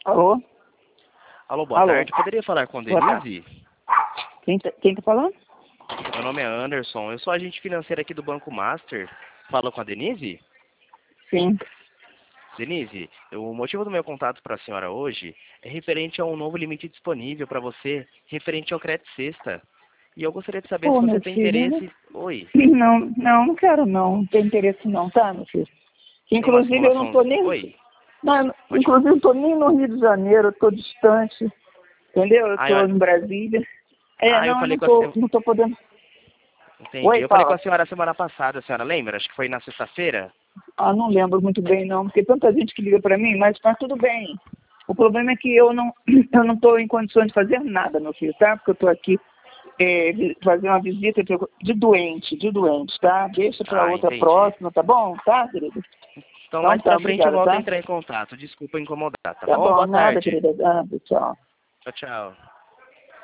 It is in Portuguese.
Alô? Alô, boa Alô? tarde. Poderia falar com a Boa Denise? Quem tá falando? Meu nome é Anderson. Eu sou agente financeiro aqui do Banco Master. Falo com a Denise? Sim. Denise, o motivo do meu contato para a senhora hoje é referente a um novo limite disponível para você, referente ao crédito sexta. E eu gostaria de saber se Ô, você meu tem filho, interesse... Oi, não quero não. Não tem interesse não, tá, meu filho? tem uma Inclusive eu não simulação... tô nem... Oi, Não, pode inclusive eu não tô nem no Rio de Janeiro, eu tô distante, entendeu? Eu tô eu... em Brasília. eu Não, eu falei com a senhora... não tô podendo... Entendi. Oi, Eu falei com a fala. senhora semana passada, a senhora lembra? Acho que foi na sexta-feira. Não lembro muito bem não, porque tanta gente que liga pra mim, mas tá tudo bem. O problema é que eu não tô em condições de fazer nada, meu filho, tá? Porque eu tô aqui fazer uma visita de doente, tá? Deixa para Ah, outra entendi. próxima, tá bom? Tá, querido? Então Então mais tá, pra frente eu obrigada, volto a tá? entrar em contato. Desculpa incomodar, tá Tá bom? bom, Boa nada, tarde. querida. Tchau. Tchau, tchau.